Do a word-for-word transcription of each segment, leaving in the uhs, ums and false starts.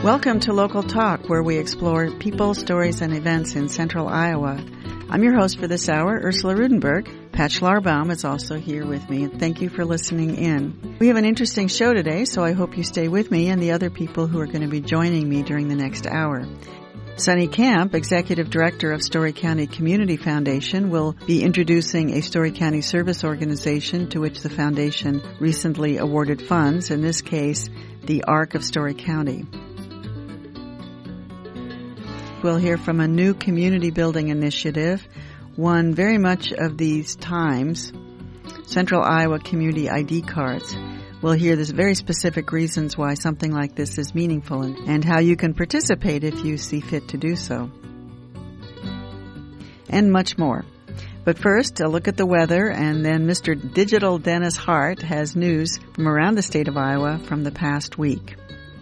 Welcome to Local Talk, where we explore people, stories, and events in central Iowa. I'm your host for this hour, Ursula Rudenberg. Pat Schlarbaum is also here with me, and thank you for listening in. We have an interesting show today, so I hope you stay with me and the other people who are going to be joining me during the next hour. Sonny Camp, Executive Director of Story County Community Foundation, will be introducing a Story County service organization to which the foundation recently awarded funds, in this case, the Arc of Story County. We'll hear from a new community building initiative, one very much of these times, Central Iowa Community I D cards. We'll hear the very specific reasons why something like this is meaningful and, and how you can participate if you see fit to do so. And much more. But first, a look at the weather, and then Mister Digital Dennis Hart has news from around the state of Iowa from the past week.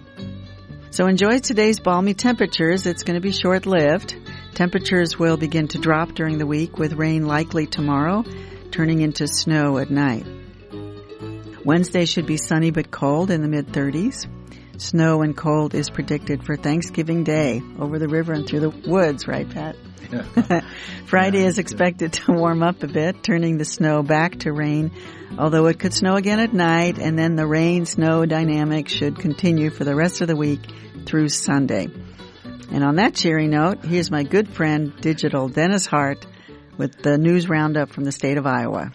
So enjoy today's balmy temperatures. It's going to be short-lived. Temperatures will begin to drop during the week with rain likely tomorrow, turning into snow at night. Wednesday should be sunny but cold in the mid-thirties. Snow and cold is predicted for Thanksgiving Day over the river and through the woods, right, Pat? Yeah. Friday is expected to warm up a bit, turning the snow back to rain, although it could snow again at night, and then the rain-snow dynamic should continue for the rest of the week through Sunday. And on that cheery note, here's my good friend, Digital Dennis Hart, with the news roundup from the state of Iowa.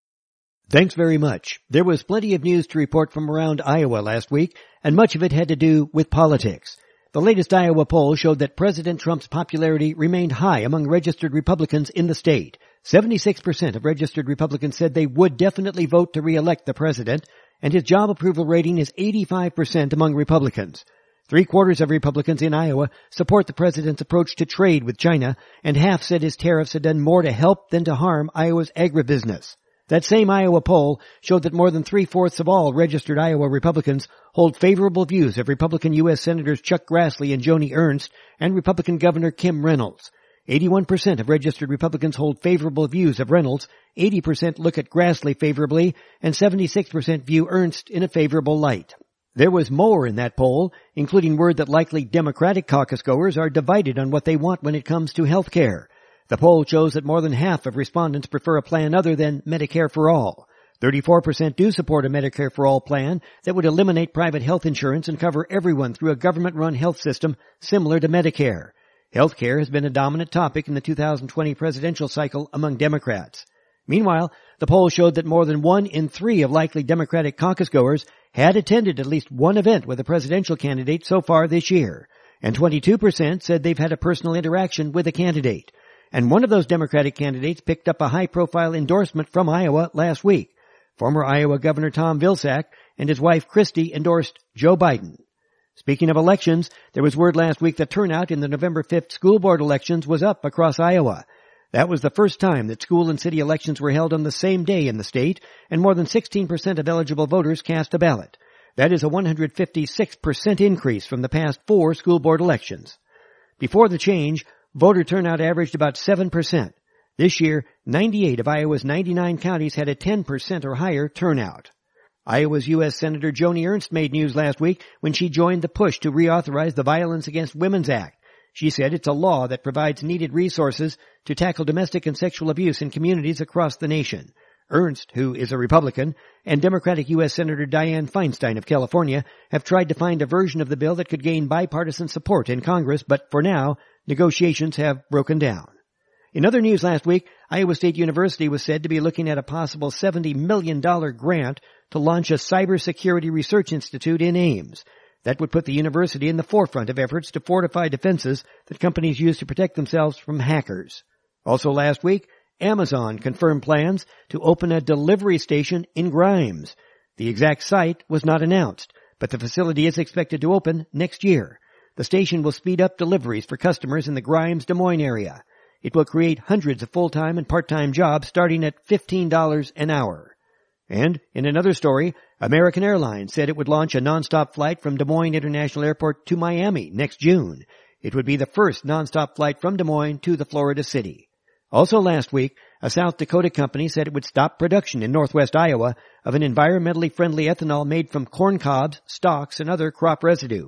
Thanks very much. There was plenty of news to report from around Iowa last week, and much of it had to do with politics. The latest Iowa poll showed that President Trump's popularity remained high among registered Republicans in the state. seventy-six percent of registered Republicans said they would definitely vote to re-elect the president, and his job approval rating is eighty-five percent among Republicans. Three-quarters of Republicans in Iowa support the president's approach to trade with China, and half said his tariffs had done more to help than to harm Iowa's agribusiness. That same Iowa poll showed that more than three-fourths of all registered Iowa Republicans hold favorable views of Republican U S Senators Chuck Grassley and Joni Ernst and Republican Governor Kim Reynolds. eighty-one percent of registered Republicans hold favorable views of Reynolds, eighty percent look at Grassley favorably, and seventy-six percent view Ernst in a favorable light. There was more in that poll, including word that likely Democratic caucus goers are divided on what they want when it comes to health care. The poll shows that more than half of respondents prefer a plan other than Medicare for All. thirty-four percent do support a Medicare for All plan that would eliminate private health insurance and cover everyone through a government-run health system similar to Medicare. Health care has been a dominant topic in the two thousand twenty presidential cycle among Democrats. Meanwhile, the poll showed that more than one in three of likely Democratic caucus goers had attended at least one event with a presidential candidate so far this year, and twenty-two percent said they've had a personal interaction with a candidate. And one of those Democratic candidates picked up a high-profile endorsement from Iowa last week. Former Iowa Governor Tom Vilsack and his wife Christy endorsed Joe Biden. Speaking of elections, there was word last week that turnout in the November fifth school board elections was up across Iowa. That was the first time that school and city elections were held on the same day in the state, and more than sixteen percent of eligible voters cast a ballot. That is a one hundred fifty-six percent increase from the past four school board elections. Before the change, voter turnout averaged about seven percent. This year, ninety-eight of Iowa's ninety-nine counties had a ten percent or higher turnout. Iowa's U S Senator Joni Ernst made news last week when she joined the push to reauthorize the Violence Against Women's Act. She said it's a law that provides needed resources to tackle domestic and sexual abuse in communities across the nation. Ernst, who is a Republican, and Democratic U S Senator Dianne Feinstein of California have tried to find a version of the bill that could gain bipartisan support in Congress, but for now, negotiations have broken down. In other news last week, Iowa State University was said to be looking at a possible seventy million dollars grant to launch a cybersecurity research institute in Ames. That would put the university in the forefront of efforts to fortify defenses that companies use to protect themselves from hackers. Also last week, Amazon confirmed plans to open a delivery station in Grimes. The exact site was not announced, but the facility is expected to open next year. The station will speed up deliveries for customers in the Grimes-Des Moines area. It will create hundreds of full-time and part-time jobs starting at fifteen dollars an hour. And in another story, American Airlines said it would launch a nonstop flight from Des Moines International Airport to Miami next June. It would be the first nonstop flight from Des Moines to the Florida city. Also last week, a South Dakota company said it would stop production in northwest Iowa of an environmentally friendly ethanol made from corn cobs, stalks, and other crop residue.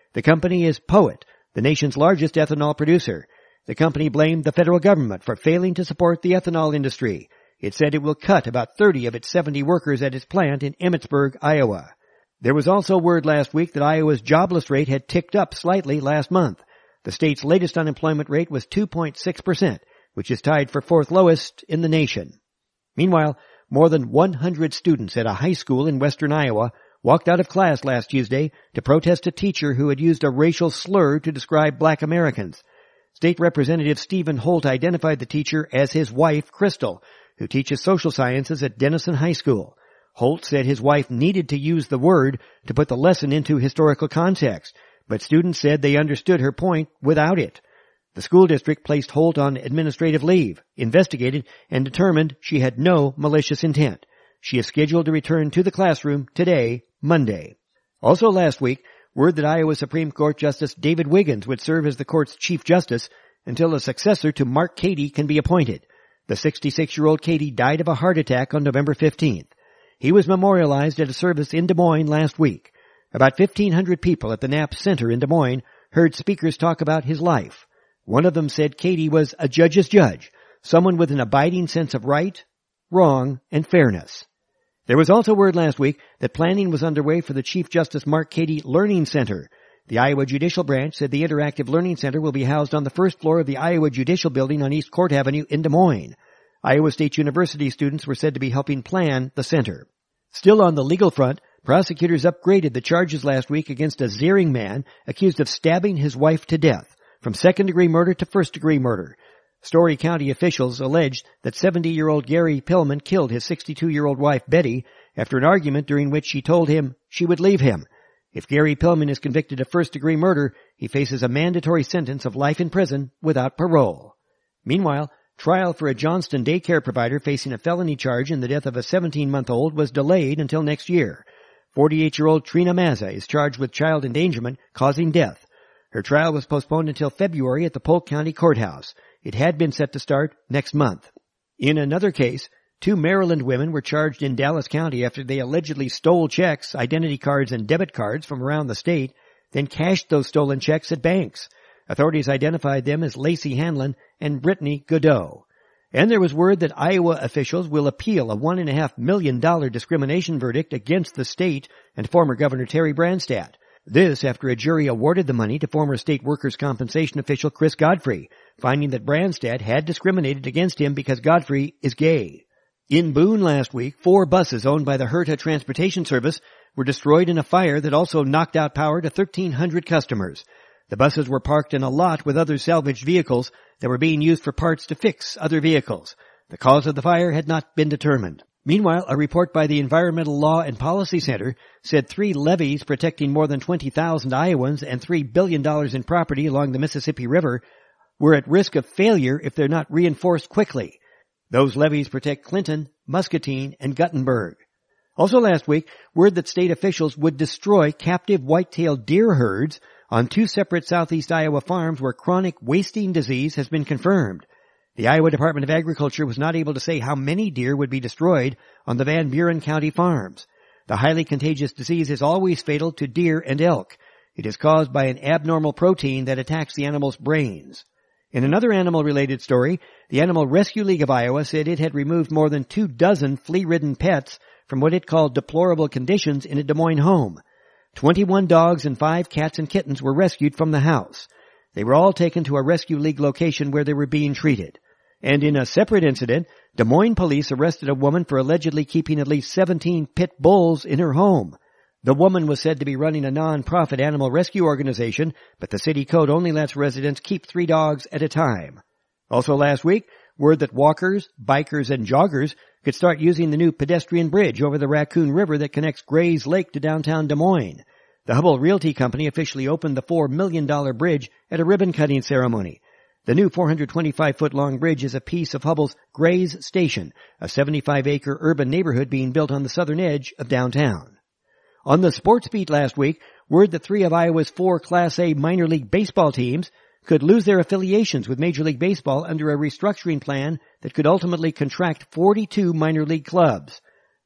The company is Poet, the nation's largest ethanol producer. The company blamed the federal government for failing to support the ethanol industry. It said it will cut about thirty of its seventy workers at its plant in Emmitsburg, Iowa. There was also word last week that Iowa's jobless rate had ticked up slightly last month. The state's latest unemployment rate was two point six percent, which is tied for fourth lowest in the nation. Meanwhile, more than one hundred students at a high school in western Iowa walked out of class last Tuesday to protest a teacher who had used a racial slur to describe black Americans. State Representative Stephen Holt identified the teacher as his wife, Crystal, who teaches social sciences at Denison High School. Holt said his wife needed to use the word to put the lesson into historical context, but students said they understood her point without it. The school district placed Holt on administrative leave, investigated, and determined she had no malicious intent. She is scheduled to return to the classroom today, Monday. Also last week, word that Iowa Supreme Court Justice David Wiggins would serve as the court's Chief Justice until a successor to Mark Cady can be appointed. The sixty-six-year-old Cady died of a heart attack on November fifteenth. He was memorialized at a service in Des Moines last week. About fifteen hundred people at the Knapp Center in Des Moines heard speakers talk about his life. One of them said Cady was a judge's judge, someone with an abiding sense of right, wrong, and fairness. There was also word last week that planning was underway for the Chief Justice Mark Cady Learning Center. The Iowa Judicial Branch said the Interactive Learning Center will be housed on the first floor of the Iowa Judicial Building on East Court Avenue in Des Moines. Iowa State University students were said to be helping plan the center. Still on the legal front, prosecutors upgraded the charges last week against a Zering man accused of stabbing his wife to death, from second-degree murder to first-degree murder. Story County officials alleged that seventy-year-old Gary Pillman killed his sixty-two-year-old wife Betty after an argument during which she told him she would leave him. If Gary Pillman is convicted of first-degree murder, he faces a mandatory sentence of life in prison without parole. Meanwhile, trial for a Johnston daycare provider facing a felony charge in the death of a seventeen-month-old was delayed until next year. forty-eight-year-old Trina Mazza is charged with child endangerment causing death. Her trial was postponed until February at the Polk County Courthouse. It had been set to start next month. In another case, two Maryland women were charged in Dallas County after they allegedly stole checks, identity cards, and debit cards from around the state, then cashed those stolen checks at banks. Authorities identified them as Lacey Hanlon and Brittany Godot. And there was word that Iowa officials will appeal a one point five million dollars discrimination verdict against the state and former Governor Terry Branstad. This after a jury awarded the money to former state workers' compensation official Chris Godfrey, finding that Branstad had discriminated against him because Godfrey is gay. In Boone last week, four buses owned by the Herta Transportation Service were destroyed in a fire that also knocked out power to thirteen hundred customers. The buses were parked in a lot with other salvaged vehicles that were being used for parts to fix other vehicles. The cause of the fire had not been determined. Meanwhile, a report by the Environmental Law and Policy Center said three levees protecting more than twenty thousand Iowans and three billion dollars in property along the Mississippi River were at risk of failure if they're not reinforced quickly. Those levees protect Clinton, Muscatine, and Guttenberg. Also last week, word that state officials would destroy captive white-tailed deer herds on two separate southeast Iowa farms where chronic wasting disease has been confirmed. The Iowa Department of Agriculture was not able to say how many deer would be destroyed on the Van Buren County farms. The highly contagious disease is always fatal to deer and elk. It is caused by an abnormal protein that attacks the animal's brains. In another animal-related story, the Animal Rescue League of Iowa said it had removed more than two dozen flea-ridden pets from what it called deplorable conditions in a Des Moines home. Twenty-one dogs and five cats and kittens were rescued from the house. They were all taken to a Rescue League location where they were being treated. And in a separate incident, Des Moines police arrested a woman for allegedly keeping at least seventeen pit bulls in her home. The woman was said to be running a non-profit animal rescue organization, but the city code only lets residents keep three dogs at a time. Also last week, word that walkers, bikers, and joggers could start using the new pedestrian bridge over the Raccoon River that connects Grays Lake to downtown Des Moines. The Hubble Realty Company officially opened the four million dollars bridge at a ribbon-cutting ceremony. The new four hundred twenty-five foot long bridge is a piece of Hubble's Grays Station, a seventy-five acre urban neighborhood being built on the southern edge of downtown. On the sports beat last week, word that three of Iowa's four Class A minor league baseball teams could lose their affiliations with Major League Baseball under a restructuring plan that could ultimately contract forty-two minor league clubs.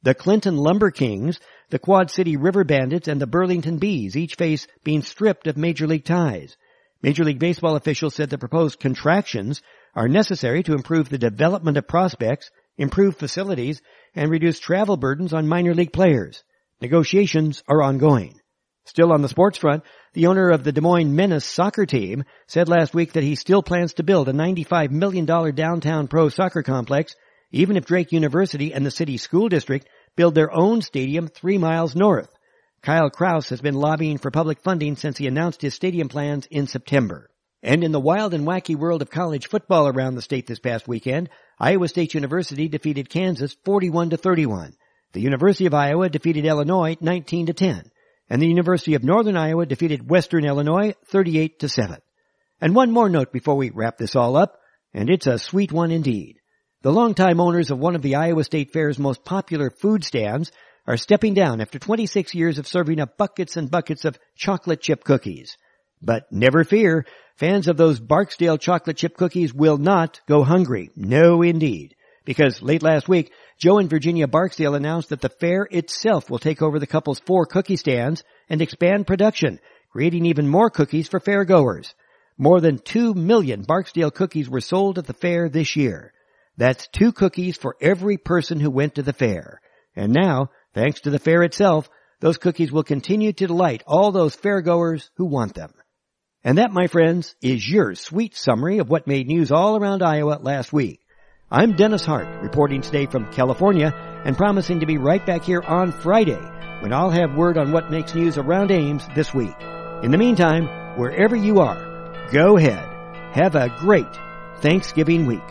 The Clinton Lumber Kings, the Quad City River Bandits, and the Burlington Bees each face being stripped of Major League ties. Major League Baseball officials said the proposed contractions are necessary to improve the development of prospects, improve facilities, and reduce travel burdens on minor league players. Negotiations are ongoing. Still on the sports front, the owner of the Des Moines Menace soccer team said last week that he still plans to build a ninety-five million dollars downtown pro soccer complex, even if Drake University and the city school district build their own stadium three miles north. Kyle Krause has been lobbying for public funding since he announced his stadium plans in September. And in the wild and wacky world of college football around the state this past weekend, Iowa State University defeated Kansas forty-one to thirty-one. The University of Iowa defeated Illinois nineteen to ten. And the University of Northern Iowa defeated Western Illinois thirty-eight to seven. And one more note before we wrap this all up, and it's a sweet one indeed. The longtime owners of one of the Iowa State Fair's most popular food stands are stepping down after twenty-six years of serving up buckets and buckets of chocolate chip cookies. But never fear, fans of those Barksdale chocolate chip cookies will not go hungry. No, indeed. Because late last week, Joe and Virginia Barksdale announced that the fair itself will take over the couple's four cookie stands and expand production, creating even more cookies for fairgoers. More than two million Barksdale cookies were sold at the fair this year. That's two cookies for every person who went to the fair. And now, thanks to the fair itself, those cookies will continue to delight all those fairgoers who want them. And that, my friends, is your sweet summary of what made news all around Iowa last week. I'm Dennis Hart, reporting today from California and promising to be right back here on Friday when I'll have word on what makes news around Ames this week. In the meantime, wherever you are, go ahead. Have a great Thanksgiving week.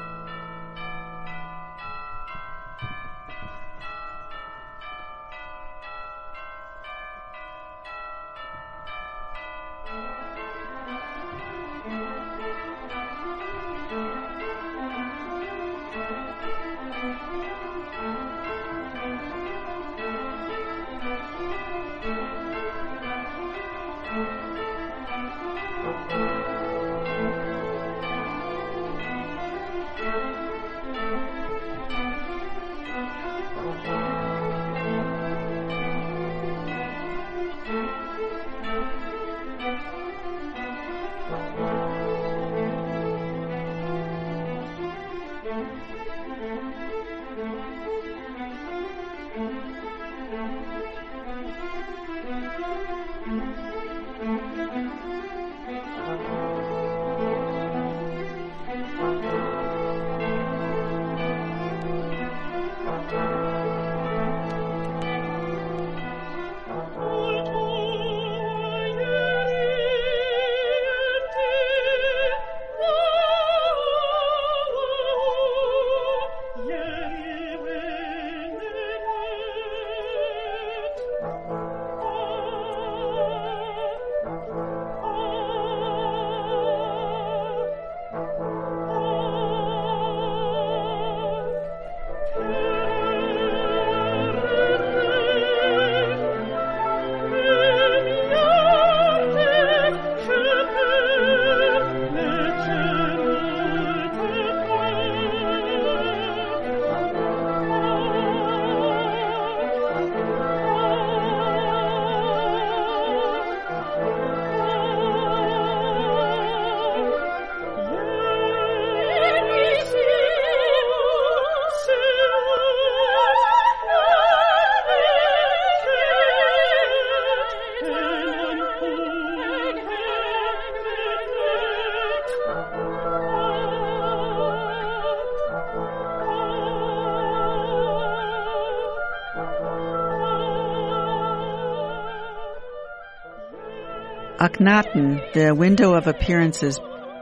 Akhenaten, The Window of Appearances.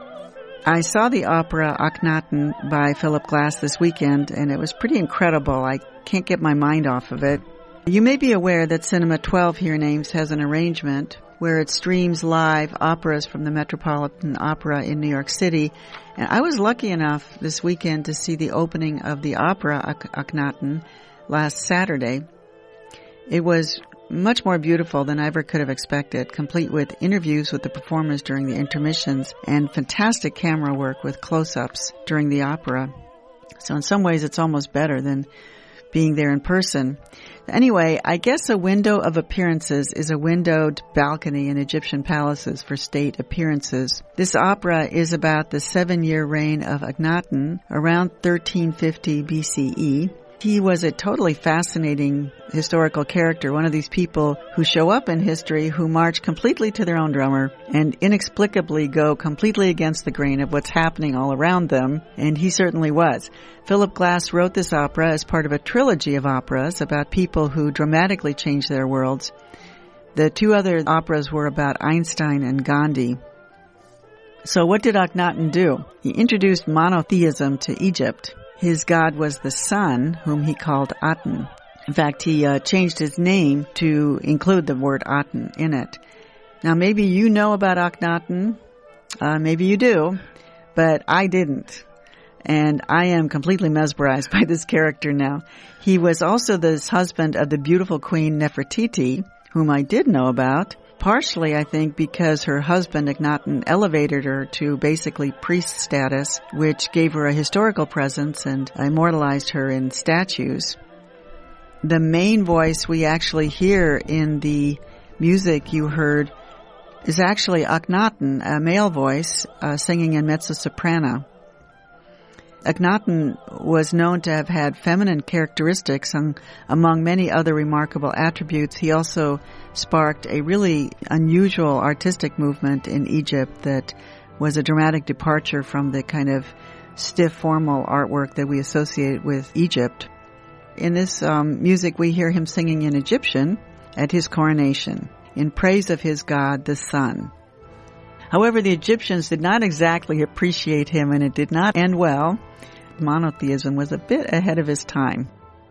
I saw the opera Akhenaten by Philip Glass this weekend, and it was pretty incredible. I can't get my mind off of it. You may be aware that Cinema twelve here in Ames has an arrangement where it streams live operas from the Metropolitan Opera in New York City. And I was lucky enough this weekend to see the opening of the opera Akhenaten last Saturday. It was much more beautiful than I ever could have expected, complete with interviews with the performers during the intermissions and fantastic camera work with close-ups during the opera. So in some ways it's almost better than being there in person. Anyway, I guess a window of appearances is a windowed balcony in Egyptian palaces for state appearances. This opera is about the seven-year reign of Akhenaten around thirteen fifty B C E. He was a totally fascinating historical character, one of these people who show up in history who march completely to their own drummer and inexplicably go completely against the grain of what's happening all around them, and he certainly was. Philip Glass wrote this opera as part of a trilogy of operas about people who dramatically changed their worlds. The two other operas were about Einstein and Gandhi. So what did Akhenaten do? He introduced monotheism to Egypt. His god was the sun, whom he called Aten. In fact, he uh, changed his name to include the word Aten in it. Now, maybe you know about Akhenaten. Uh, maybe you do, but I didn't. And I am completely mesmerized by this character now. He was also the husband of the beautiful queen Nefertiti, whom I did know about. Partially, I think, because her husband, Akhenaten, elevated her to basically priest status, which gave her a historical presence and immortalized her in statues. The main voice we actually hear in the music you heard is actually Akhenaten, a male voice, uh, singing in mezzo-soprano. Akhenaten was known to have had feminine characteristics, and among many other remarkable attributes, he also sparked a really unusual artistic movement in Egypt that was a dramatic departure from the kind of stiff, formal artwork that we associate with Egypt. In this um, music, we hear him singing in Egyptian at his coronation, in praise of his god, the sun. However, the Egyptians did not exactly appreciate him, and it did not end well. Monotheism was a bit ahead of his time.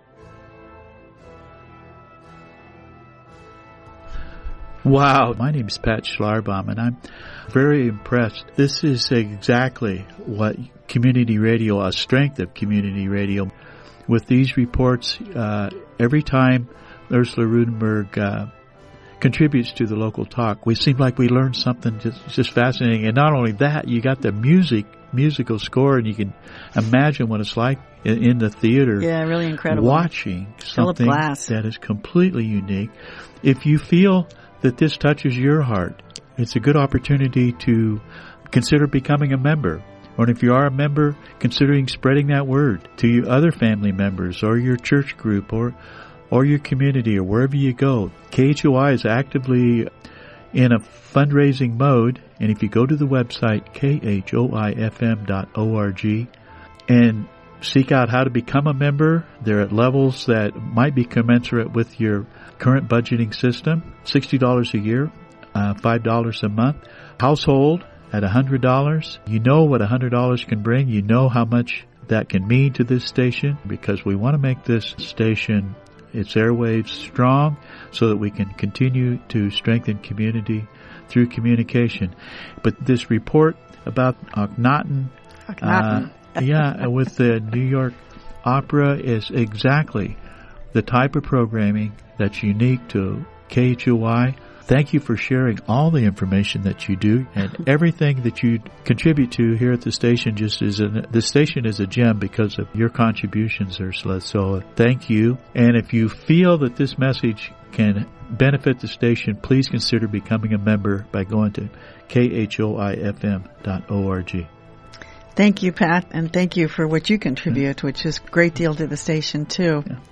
Wow, my name is Pat Schlarbaum, and I'm very impressed. This is exactly what community radio, a strength of community radio. With these reports, uh, every time Ursula Rudenberg uh, contributes to the local talk, we seem like we learn something just, just fascinating. And not only that, you got the music, musical score, and you can imagine what it's like in, in the theater. Yeah, really incredible. Watching something Glass. that is completely unique. If you feel that this touches your heart, it's a good opportunity to consider becoming a member. Or if you are a member, considering spreading that word to your other family members or your church group or or your community or wherever you go. K H O I is actively in a fundraising mode, and if you go to the website k h o i f m dot org and seek out how to become a member, they're at levels that might be commensurate with your current budgeting system. sixty dollars a year, uh, five dollars a month. Household at one hundred dollars. You know what one hundred dollars can bring. You know how much that can mean to this station, because we want to make this station, its airwaves, strong so that we can continue to strengthen community through communication. But this report about Akhenaten, Akhenaten. uh, yeah, with the New York Opera is exactly the type of programming that's unique to K H O I. Thank you for sharing all the information that you do and everything that you contribute to here at the station. Just is an, the station is a gem because of your contributions, Ursula. So uh, thank you. And if you feel that this message can benefit the station, please consider becoming a member by going to k h o i f m dot org. Thank you, Pat, and thank you for what you contribute, mm-hmm. which is a great deal to the station, too. Yeah.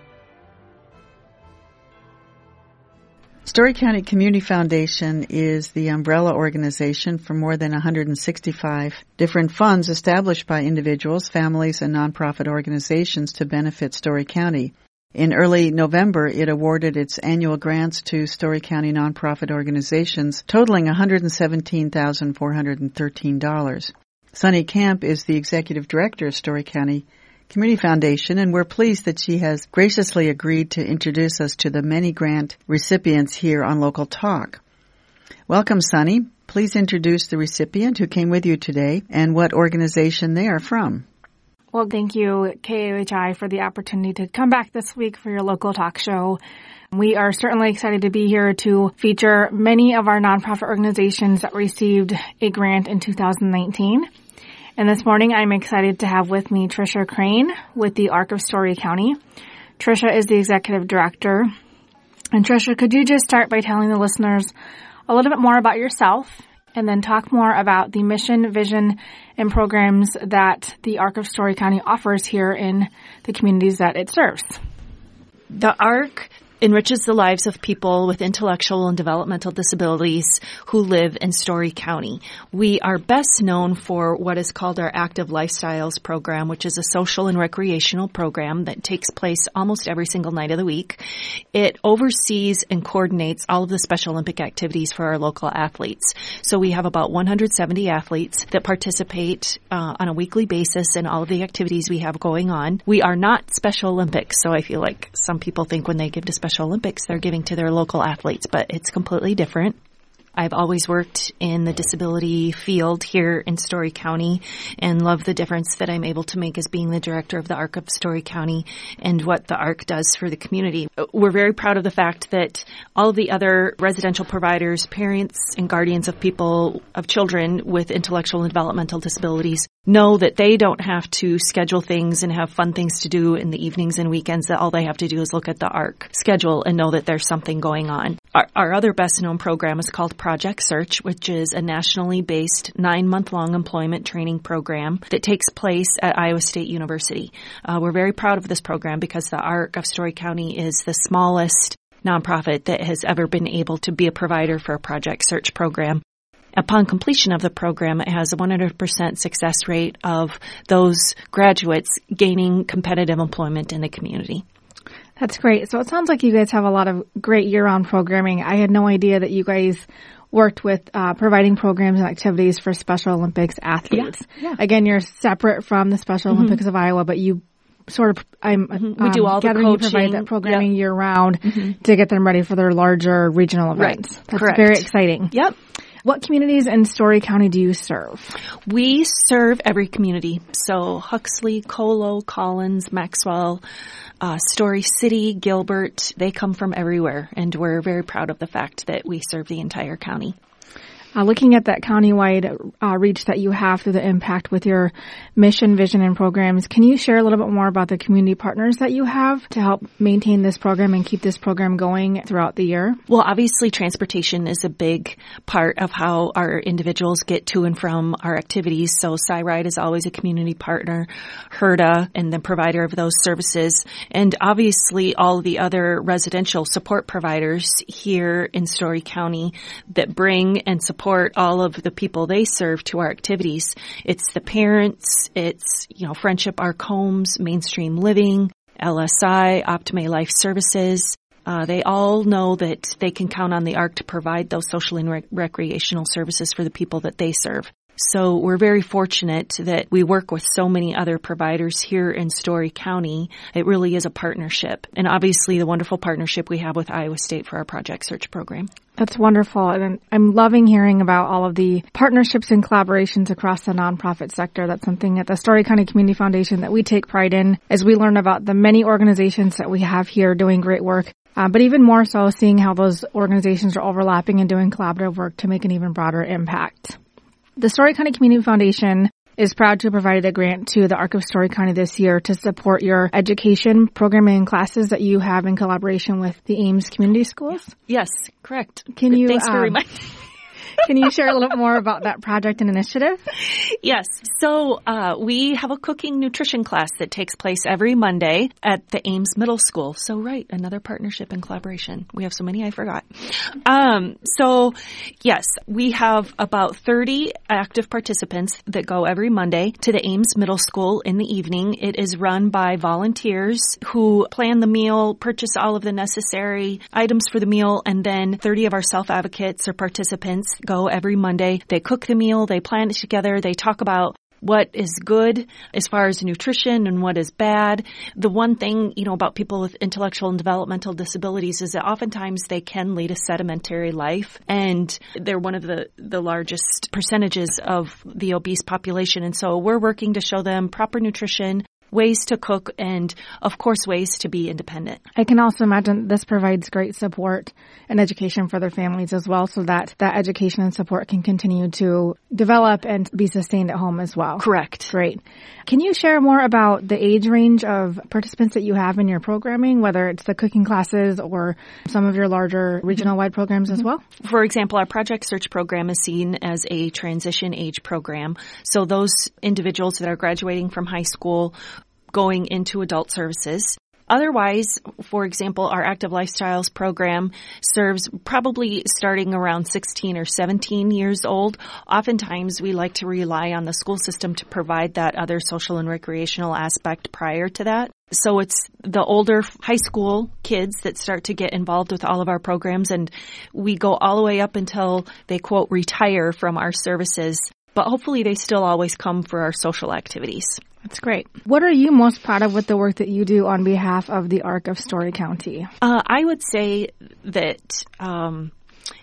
Story County Community Foundation is the umbrella organization for more than one hundred sixty-five different funds established by individuals, families, and nonprofit organizations to benefit Story County. In early November, it awarded its annual grants to Story County nonprofit organizations totaling one hundred seventeen thousand four hundred thirteen dollars. Sunny Camp is the executive director of Story County Community Foundation, and we're pleased that she has graciously agreed to introduce us to the many grant recipients here on Local Talk. Welcome, Sunny. Please introduce the recipient who came with you today and what organization they are from. Well, thank you, K H O I, for the opportunity to come back this week for your Local Talk show. We are certainly excited to be here to feature many of our nonprofit organizations that received a grant in two thousand nineteen. And this morning, I'm excited to have with me Tricia Crane with the Arc of Story County. Tricia is the executive director. And Tricia, could you just start by telling the listeners a little bit more about yourself and then talk more about the mission, vision, and programs that the Arc of Story County offers here in the communities that it serves? The Arc enriches the lives of people with intellectual and developmental disabilities who live in Story County. We are best known for what is called our Active Lifestyles program, which is a social and recreational program that takes place almost every single night of the week. It oversees and coordinates all of the Special Olympic activities for our local athletes. So we have about one hundred seventy athletes that participate uh, on a weekly basis in all of the activities we have going on. We are not Special Olympics, so I feel like some people think when they give to Special Olympics, they're giving to their local athletes, but it's completely different. I've always worked in the disability field here in Story County and love the difference that I'm able to make as being the director of the Arc of Story County and what the Arc does for the community. We're very proud of the fact that all of the other residential providers, parents and guardians of people, of children with intellectual and developmental disabilities know that they don't have to schedule things and have fun things to do in the evenings and weekends, that all they have to do is look at the Arc schedule and know that there's something going on. Our, our other best known program is called Project Search, which is a nationally based nine-month-long employment training program that takes place at Iowa State University. Uh, we're very proud of this program because the Arc of Story County is the smallest nonprofit that has ever been able to be a provider for a Project Search program. Upon completion of the program, it has a one hundred percent success rate of those graduates gaining competitive employment in the community. That's great. So it sounds like you guys have a lot of great year-round programming. I had no idea that you guys worked with uh, providing programs and activities for Special Olympics athletes. Yeah, yeah. Again, you're separate from the Special mm-hmm. Olympics of Iowa, but you sort of, I'm mm-hmm. we do all um, the coaching. You provide that programming yep. year-round mm-hmm. to get them ready for their larger regional events. Right. That's Correct. very exciting. Yep. What communities in Story County do you serve? We serve every community. So Huxley, Colo, Collins, Maxwell, uh, Story City, Gilbert, they come from everywhere. And we're very proud of the fact that we serve the entire county. Uh, looking at that countywide uh, reach that you have through the impact with your mission, vision, and programs, can you share a little bit more about the community partners that you have to help maintain this program and keep this program going throughout the year? Well, obviously, transportation is a big part of how our individuals get to and from our activities. So SciRide is always a community partner, HERDA, and the provider of those services. And obviously, all the other residential support providers here in Story County that bring and support support all of the people they serve to our activities. It's the parents, it's, you know, Friendship Arc Homes, Mainstream Living, L S I, Optime Life Services. Uh, they all know that they can count on the Arc to provide those social and rec- recreational services for the people that they serve. So we're very fortunate that we work with so many other providers here in Story County. It really is a partnership. And obviously the wonderful partnership we have with Iowa State for our Project Search program. That's wonderful. And I'm loving hearing about all of the partnerships and collaborations across the nonprofit sector. That's something at the Story County Community Foundation that we take pride in as we learn about the many organizations that we have here doing great work. Uh, but even more so, seeing how those organizations are overlapping and doing collaborative work to make an even broader impact. The Story County Community Foundation is proud to have provided a grant to the Arc of Story County this year to support your education programming and classes that you have in collaboration with the Ames Community Schools. Yes, correct. Can you, Thanks for um, reminding Can you share a little bit more about that project and initiative? Yes. So uh, we have a cooking nutrition class that takes place every Monday at the Ames Middle School. So, right, another partnership and collaboration. We have so many I forgot. Um, so, yes, we have about thirty active participants that go every Monday to the Ames Middle School in the evening. It is run by volunteers who plan the meal, purchase all of the necessary items for the meal, and then thirty of our self-advocates or participants go every Monday. They cook the meal, they plan it together, they talk about what is good as far as nutrition and what is bad. The one thing, you know, about people with intellectual and developmental disabilities is that oftentimes they can lead a sedentary life, and they're one of the, the largest percentages of the obese population. And so we're working to show them proper nutrition, ways to cook, and of course ways to be independent. I can also imagine this provides great support and education for their families as well, so that that education and support can continue to develop and be sustained at home as well. Correct. Great. Can you share more about the age range of participants that you have in your programming, whether it's the cooking classes or some of your larger regional-wide programs as well? For example, our Project Search program is seen as a transition age program. So those individuals that are graduating from high school going into adult services. Otherwise, for example, our Active Lifestyles program serves probably starting around sixteen or seventeen years old. Oftentimes, we like to rely on the school system to provide that other social and recreational aspect prior to that. So it's the older high school kids that start to get involved with all of our programs, and we go all the way up until they, quote, retire from our services. But hopefully they still always come for our social activities. That's great. What are you most proud of with the work that you do on behalf of the Arc of Story County? Uh, I would say that um,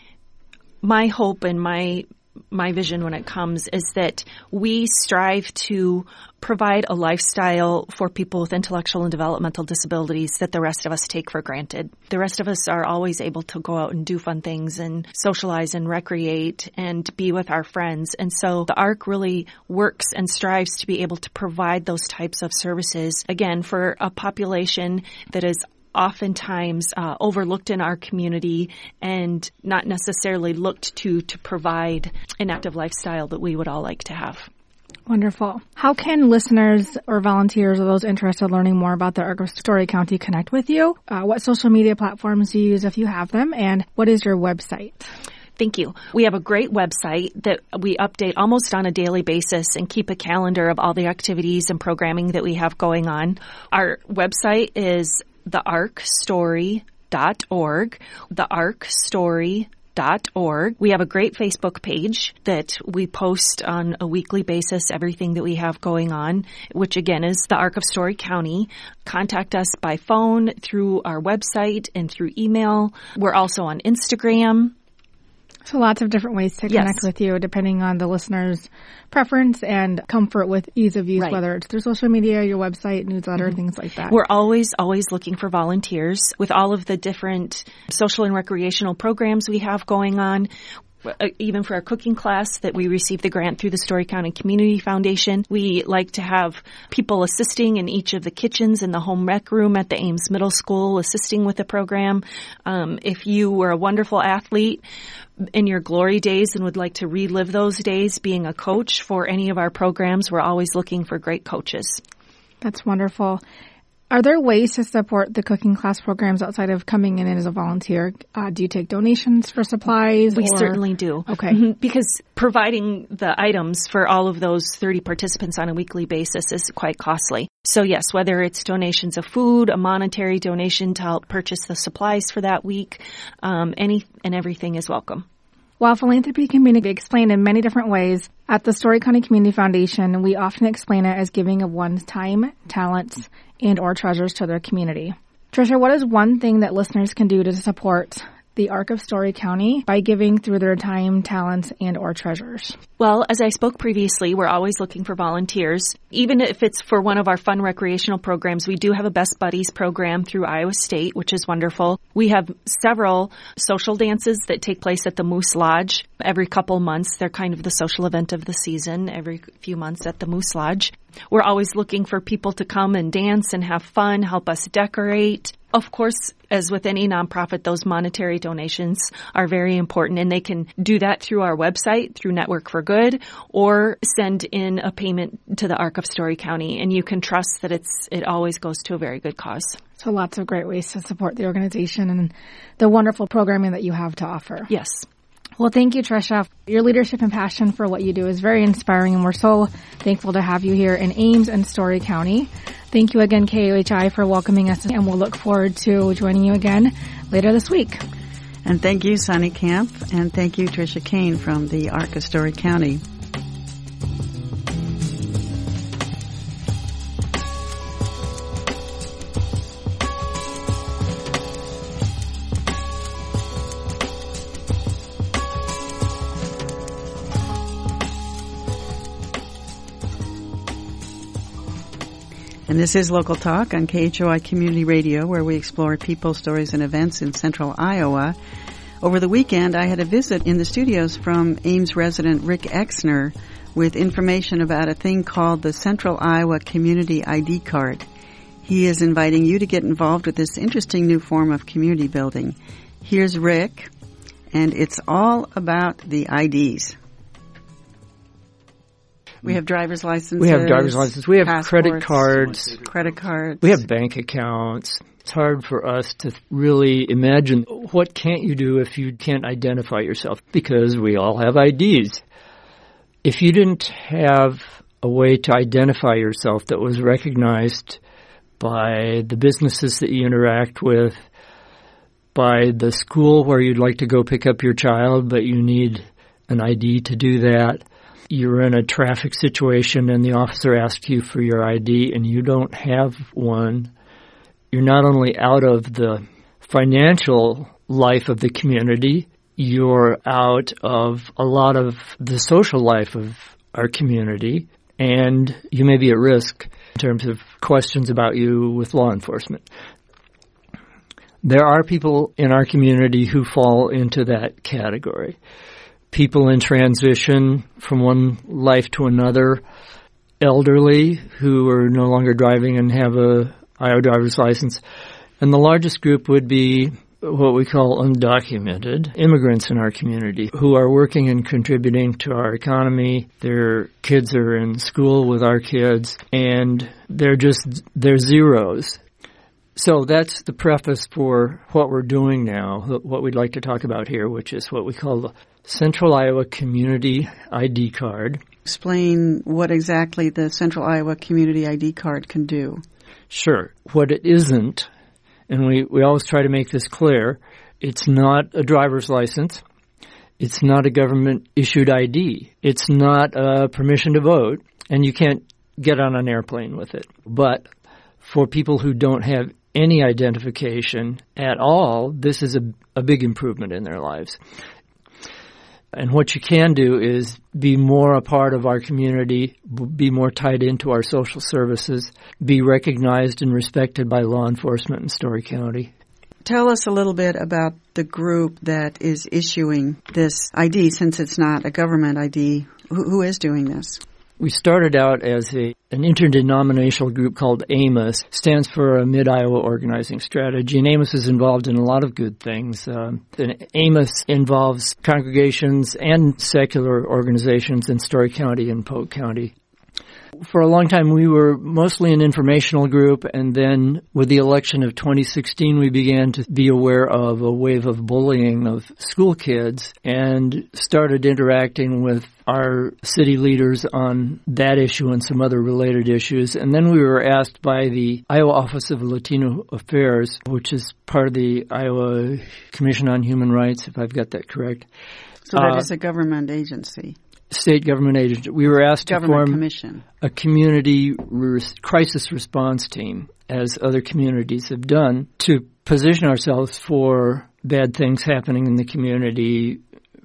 my hope and my my vision when it comes is that we strive to provide a lifestyle for people with intellectual and developmental disabilities that the rest of us take for granted. The rest of us are always able to go out and do fun things and socialize and recreate and be with our friends. And so the ARC really works and strives to be able to provide those types of services, again, for a population that is oftentimes uh, overlooked in our community and not necessarily looked to to provide an active lifestyle that we would all like to have. Wonderful. How can listeners or volunteers or those interested in learning more about the Arc of Story County connect with you? Uh, what social media platforms do you use if you have them? And what is your website? Thank you. We have a great website that we update almost on a daily basis and keep a calendar of all the activities and programming that we have going on. Our website is the arc story dot org, the arc story dot org. We have a great Facebook page that we post on a weekly basis, everything that we have going on, which again is the Arc of Story County. Contact us by phone, through our website, and through email. We're also on Instagram. So lots of different ways to connect yes. with you depending on the listener's preference and comfort with ease of use, right. whether it's through social media, your website, newsletter, mm-hmm. things like that. We're always, always looking for volunteers with all of the different social and recreational programs we have going on. Even for our cooking class that we received the grant through the Story County Community Foundation, we like to have people assisting in each of the kitchens in the home rec room at the Ames Middle School, assisting with the program. Um, if you were a wonderful athlete in your glory days and would like to relive those days being a coach for any of our programs, we're always looking for great coaches. That's wonderful. Are there ways to support the cooking class programs outside of coming in as a volunteer? Uh, do you take donations for supplies? We or? certainly do. Okay. Mm-hmm. Because providing the items for all of those thirty participants on a weekly basis is quite costly. So yes, whether it's donations of food, a monetary donation to help purchase the supplies for that week, um, any and everything is welcome. While philanthropy can be explained in many different ways, at the Story County Community Foundation, we often explain it as giving of one's time, talents, and or treasures to their community. Tricia, what is one thing that listeners can do to support the Arc of Story County by giving through their time, talents, and or treasures? Well, as I spoke previously, we're always looking for volunteers. Even if it's for one of our fun recreational programs, we do have a Best Buddies program through Iowa State, which is wonderful. We have several social dances that take place at the Moose Lodge every couple months. They're kind of the social event of the season every few months at the Moose Lodge. We're always looking for people to come and dance and have fun, help us decorate. Of course, as with any nonprofit, those monetary donations are very important, and they can do that through our website, through Network for Good, or send in a payment to the Arc of Story County, and you can trust that it's it always goes to a very good cause. So lots of great ways to support the organization and the wonderful programming that you have to offer. Yes. Well, thank you, Tricia. Your leadership and passion for what you do is very inspiring, and we're so thankful to have you here in Ames and Story County. Thank you again, K O H I, for welcoming us, and we'll look forward to joining you again later this week. And thank you, Sonny Camp, and thank you, Tricia Kane from the Arc of Story County. And this is Local Talk on K H O I Community Radio, where we explore people, stories, and events in central Iowa. Over the weekend, I had a visit in the studios from Ames resident Rick Exner with information about a thing called the Central Iowa Community I D Card. He is inviting you to get involved with this interesting new form of community building. Here's Rick, and it's all about the I Ds. We have driver's licenses. We have driver's licenses. We have credit cards. Credit cards. We have bank accounts. It's hard for us to really imagine what can't you do if you can't identify yourself, because we all have I Ds. If you didn't have a way to identify yourself that was recognized by the businesses that you interact with, by the school where you'd like to go pick up your child, but you need an I D to do that, you're in a traffic situation and the officer asks you for your I D and you don't have one, you're not only out of the financial life of the community, you're out of a lot of the social life of our community, and you may be at risk in terms of questions about you with law enforcement. There are people in our community who fall into that category. People in transition from one life to another, elderly who are no longer driving and have a Iowa driver's license. And the largest group would be what we call undocumented immigrants in our community who are working and contributing to our economy. Their kids are in school with our kids, and they're just, they're zeros. So that's the preface for what we're doing now, what we'd like to talk about here, which is what we call the Central Iowa Community I D Card. Explain what exactly the Central Iowa Community I D Card can do. Sure. What it isn't, and we, we always try to make this clear, it's not a driver's license. It's not a government-issued I D. It's not a permission to vote, and you can't get on an airplane with it. But for people who don't have any identification at all, this is a, a big improvement in their lives. And what you can do is be more a part of our community, be more tied into our social services, be recognized and respected by law enforcement in Story County. Tell us a little bit about the group that is issuing this I D, since it's not a government I D. Who, who is doing this? We started out as a an interdenominational group called AMOS, stands for a Mid-Iowa Organizing Strategy, and AMOS is involved in a lot of good things. Um, and AMOS involves congregations and secular organizations in Story County and Polk County. For a long time, we were mostly an informational group, and then with the election of twenty sixteen, we began to be aware of a wave of bullying of school kids and started interacting with our city leaders on that issue and some other related issues. And then we were asked by the Iowa Office of Latino Affairs, which is part of the Iowa Commission on Human Rights, if I've got that correct. So that uh, is a government agency. State government agency. We were asked government to form commission. a community res- crisis response team, as other communities have done, to position ourselves for bad things happening in the community.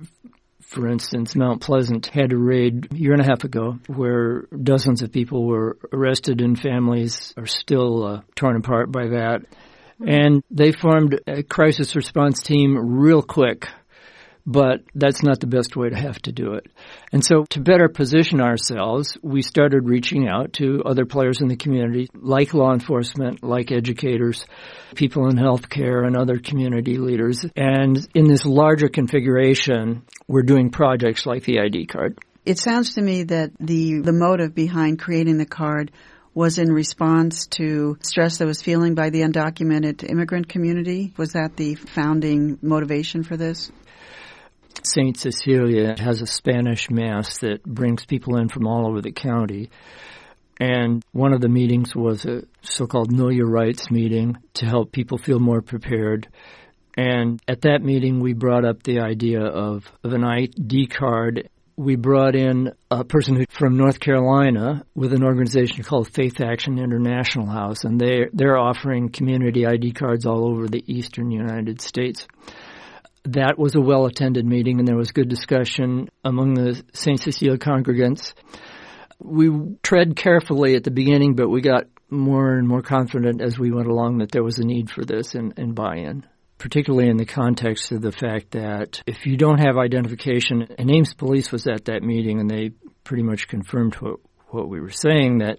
For instance, Mount Pleasant had a raid a year and a half ago where dozens of people were arrested and families are still uh, torn apart by that. And they formed a crisis response team real quick. But that's not the best way to have to do it. And so to better position ourselves, we started reaching out to other players in the community, like law enforcement, like educators, people in healthcare, and other community leaders. And in this larger configuration, we're doing projects like the I D card. It sounds to me that the, the motive behind creating the card was in response to stress that was feeling by the undocumented immigrant community. Was that the founding motivation for this? Saint Cecilia has a Spanish mass that brings people in from all over the county. And one of the meetings was a so-called Know Your Rights meeting to help people feel more prepared. And at that meeting, we brought up the idea of, of an I D card. We brought in a person who, from North Carolina with an organization called Faith Action International House, and they, they're offering community I D cards all over the eastern United States. That was a well-attended meeting, and there was good discussion among the Saint Cecilia congregants. We tread carefully at the beginning, but we got more and more confident as we went along that there was a need for this and, and buy-in, particularly in the context of the fact that if you don't have identification, and Ames Police was at that meeting and they pretty much confirmed what, what we were saying, that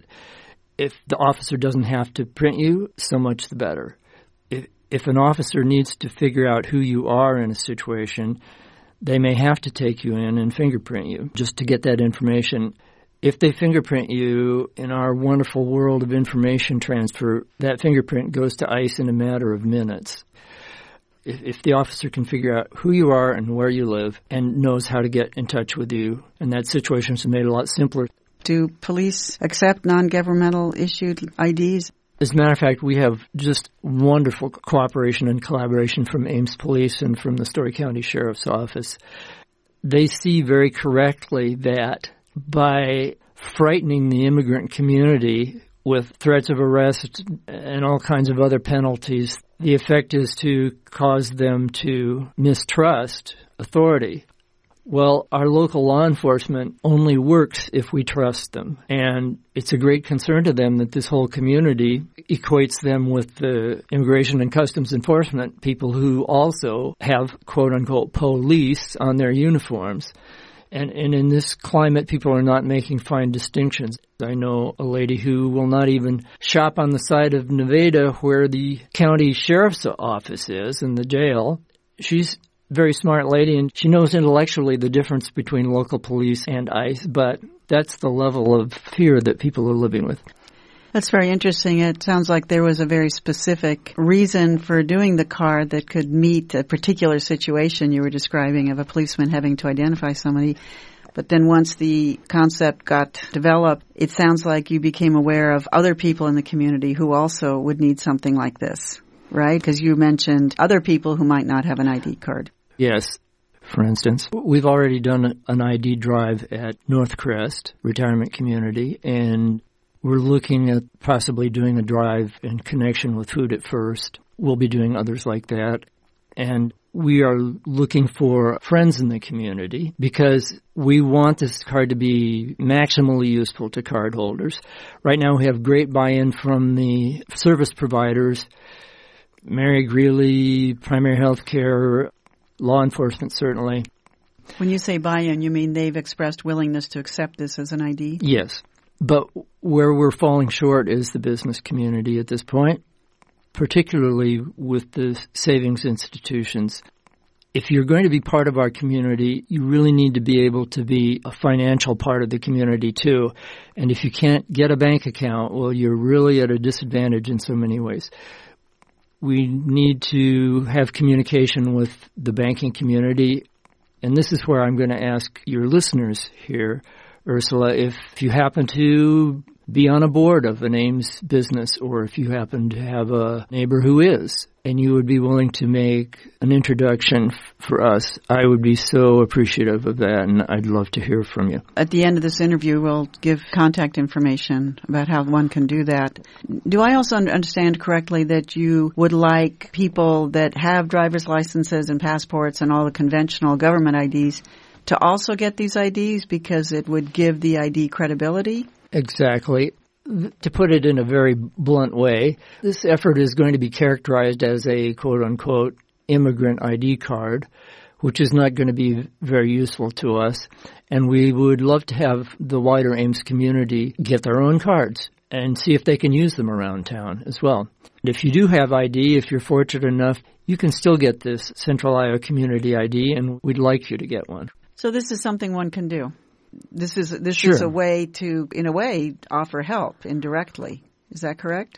if the officer doesn't have to print you, so much the better. If, if an officer needs to figure out who you are in a situation, they may have to take you in and fingerprint you just to get that information. If they fingerprint you in our wonderful world of information transfer, that fingerprint goes to ICE in a matter of minutes. If, if the officer can figure out who you are and where you live and knows how to get in touch with you, and that situation is made a lot simpler. Do police accept non-governmental issued I Ds? As a matter of fact, we have just wonderful cooperation and collaboration from Ames Police and from the Story County Sheriff's Office. They see very correctly that by frightening the immigrant community with threats of arrest and all kinds of other penalties, the effect is to cause them to mistrust authority. Well, our local law enforcement only works if we trust them. And it's a great concern to them that this whole community equates them with the Immigration and Customs Enforcement people who also have, quote-unquote, police on their uniforms. And, and in this climate, people are not making fine distinctions. I know a lady who will not even shop on the side of Nevada where the county sheriff's office is in the jail. She's very smart lady, and she knows intellectually the difference between local police and ICE, but that's the level of fear that people are living with. That's very interesting. It sounds like there was a very specific reason for doing the card that could meet a particular situation you were describing of a policeman having to identify somebody. But then once the concept got developed, it sounds like you became aware of other people in the community who also would need something like this, right? Because you mentioned other people who might not have an I D card. Yes. For instance, we've already done an I D drive at Northcrest Retirement Community, and we're looking at possibly doing a drive in connection with Food at First. We'll be doing others like that. And we are looking for friends in the community because we want this card to be maximally useful to cardholders. Right now we have great buy-in from the service providers, Mary Greeley, Primary Health Care, law enforcement certainly. When you say buy-in, you mean they've expressed willingness to accept this as an I D? Yes. But where we're falling short is the business community at this point, particularly with the savings institutions. If you're going to be part of our community, you really need to be able to be a financial part of the community too. And if you can't get a bank account, well, you're really at a disadvantage in so many ways. We need to have communication with the banking community. And this is where I'm going to ask your listeners here, Ursula, if you happen to be on a board of an Ames business, or if you happen to have a neighbor who is, and you would be willing to make an introduction f- for us, I would be so appreciative of that, and I'd love to hear from you. At the end of this interview, we'll give contact information about how one can do that. Do I also understand correctly that you would like people that have driver's licenses and passports and all the conventional government I Ds to also get these I Ds because it would give the I D credibility? Exactly. To put it in a very blunt way, this effort is going to be characterized as a quote-unquote immigrant I D card, which is not going to be very useful to us. And we would love to have the wider Ames community get their own cards and see if they can use them around town as well. If you do have I D, if you're fortunate enough, you can still get this Central Iowa Community I D, and we'd like you to get one. So this is something one can do. This is this Sure. is a way to, in a way, offer help indirectly. Is that correct?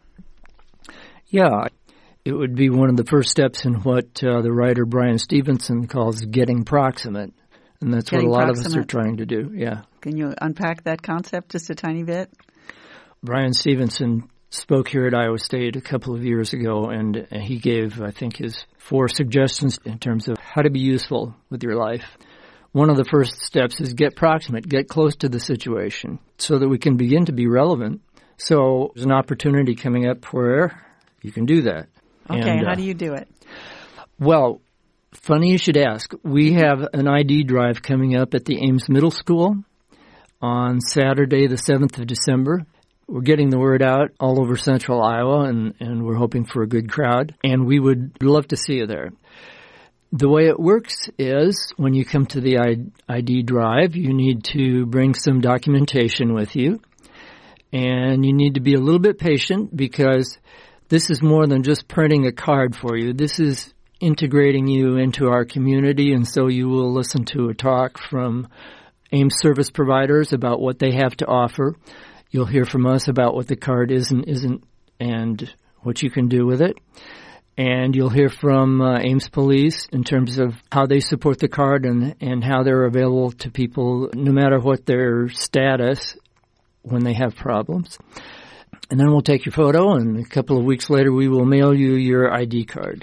Yeah. It would be one of the first steps in what uh, the writer Brian Stevenson calls getting proximate. And that's Getting what a lot proximate. of us are trying to do. Yeah. Can you unpack that concept just a tiny bit? Brian Stevenson spoke here at Iowa State a couple of years ago, and he gave, I think, his four suggestions in terms of how to be useful with your life. One of the first steps is get proximate, get close to the situation so that we can begin to be relevant. So there's an opportunity coming up where you can do that. Okay, and, how uh, do you do it? Well, funny you should ask. We have an I D drive coming up at the Ames Middle School on Saturday, the seventh of December. We're getting the word out all over central Iowa, and, and we're hoping for a good crowd. And we would love to see you there. The way it works is when you come to the I D drive, you need to bring some documentation with you. And you need to be a little bit patient because this is more than just printing a card for you. This is integrating you into our community, and so you will listen to a talk from Ames service providers about what they have to offer. You'll hear from us about what the card is and isn't and what you can do with it. And you'll hear from uh, Ames Police in terms of how they support the card and, and how they're available to people no matter what their status when they have problems. And then we'll take your photo, and a couple of weeks later we will mail you your I D card.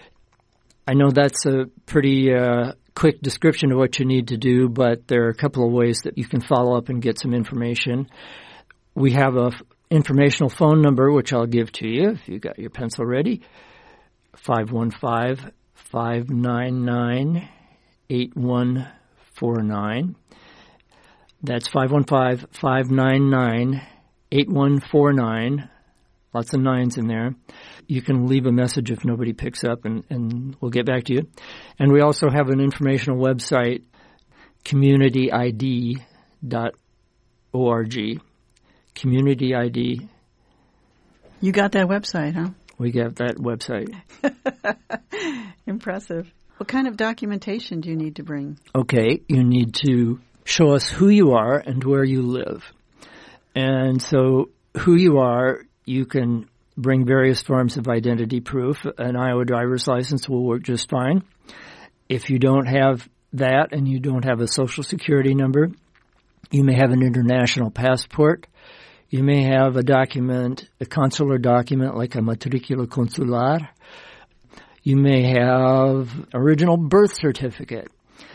I know that's a pretty uh, quick description of what you need to do, but there are a couple of ways that you can follow up and get some information. We have a f- informational phone number, which I'll give to you if you got your pencil ready. five one five, five nine nine, eight one four nine. That's five one five, five nine nine, eight one four nine. Lots of nines in there. You can leave a message if nobody picks up, and, and we'll get back to you. And we also have an informational website, community I D dot org. Community I D. You got that website, huh? We got that website. Impressive. What kind of documentation do you need to bring? Okay, you need to show us who you are and where you live. And so who you are, you can bring various forms of identity proof. An Iowa driver's license will work just fine. If you don't have that and you don't have a social security number, you may have an international passport. You may have a document, a consular document like a matricula consular. You may have original birth certificate.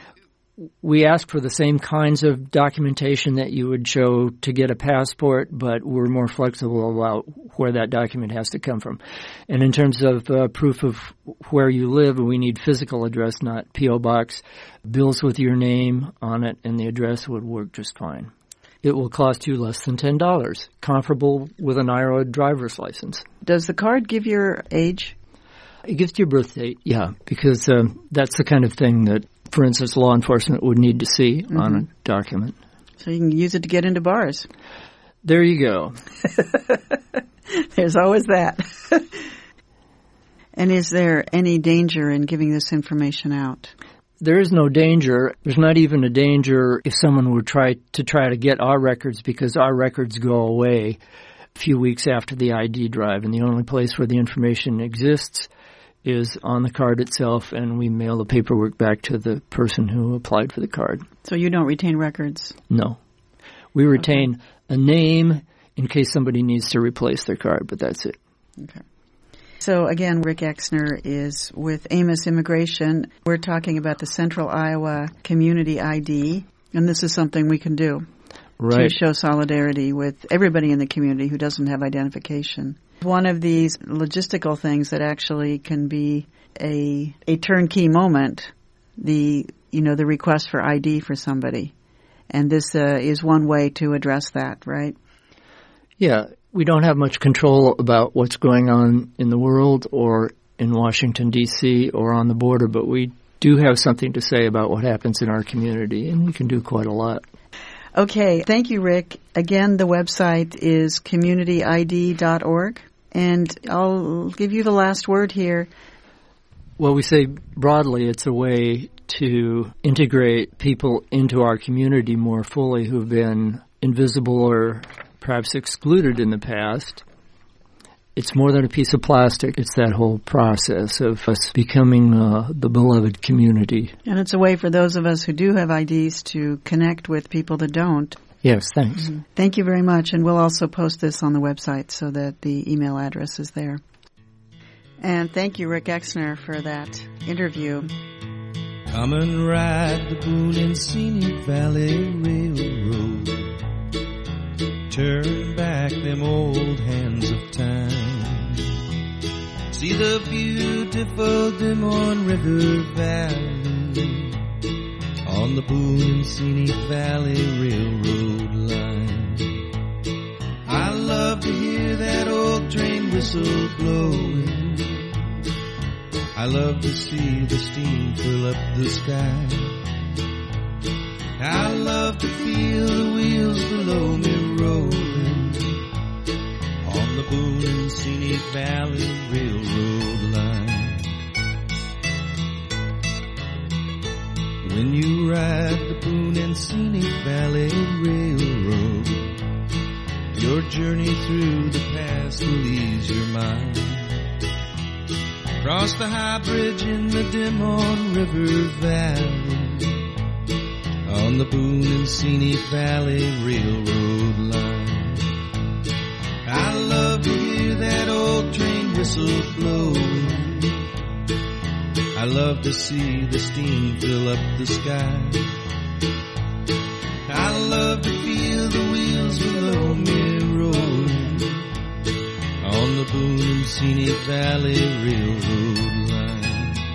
We ask for the same kinds of documentation that you would show to get a passport, but we're more flexible about where that document has to come from. And in terms of uh, proof of where you live, we need physical address, not P O box. Bills with your name on it and the address would work just fine. It will cost you less than ten dollars, comparable with an Iowa driver's license. Does the card give your age? It gives your birth date, yeah, because um, that's the kind of thing that, for instance, law enforcement would need to see mm-hmm. on a document. So you can use it to get into bars. There you go. There's always that. And is there any danger in giving this information out? There is no danger. There's not even a danger if someone would try to try to get our records, because our records go away a few weeks after the I D drive, and the only place where the information exists is on the card itself, and we mail the paperwork back to the person who applied for the card. So you don't retain records? No. We retain okay. a name in case somebody needs to replace their card, but that's it. Okay. So again, Rick Exner is with Amos Immigration. We're talking about the Central Iowa Community I D, and this is something we can do right. to show solidarity with everybody in the community who doesn't have identification. One of these logistical things that actually can be a a turnkey moment, the you know the request for I D for somebody, and this uh, is one way to address that, right? Yeah, we don't have much control about what's going on in the world or in Washington, D C or on the border, but we do have something to say about what happens in our community, and we can do quite a lot. Okay, thank you, Rick. Again, the website is community I D dot org. And I'll give you the last word here. Well, we say broadly it's a way to integrate people into our community more fully who've been invisible or perhaps excluded in the past. It's more than a piece of plastic. It's that whole process of us becoming uh, the beloved community. And it's a way for those of us who do have I Ds to connect with people that don't. Yes, thanks. Mm-hmm. Thank you very much. And we'll also post this on the website so that the email address is there. And thank you, Rick Exner, for that interview. Come and ride the Boone and Scenic Valley Railroad. Turn back them old hands of time. See the beautiful Des Moines River Valley on the Boone and Scenic Valley Railroad line. I love whistle blowing. I love to see the steam fill up the sky. I love to feel the wheels below me rolling on the Boone and Scenic Valley Railroad line. When you ride the Boone and Scenic Valley Railroad, your journey through the past will ease your mind. Cross the high bridge in the Des Moines River Valley on the Boone and Scenic Valley Railroad line. I love to hear that old train whistle blowing. I love to see the steam fill up the sky. I love to feel the wheels below me rolling on the Boone and Scenic Valley Railroad line.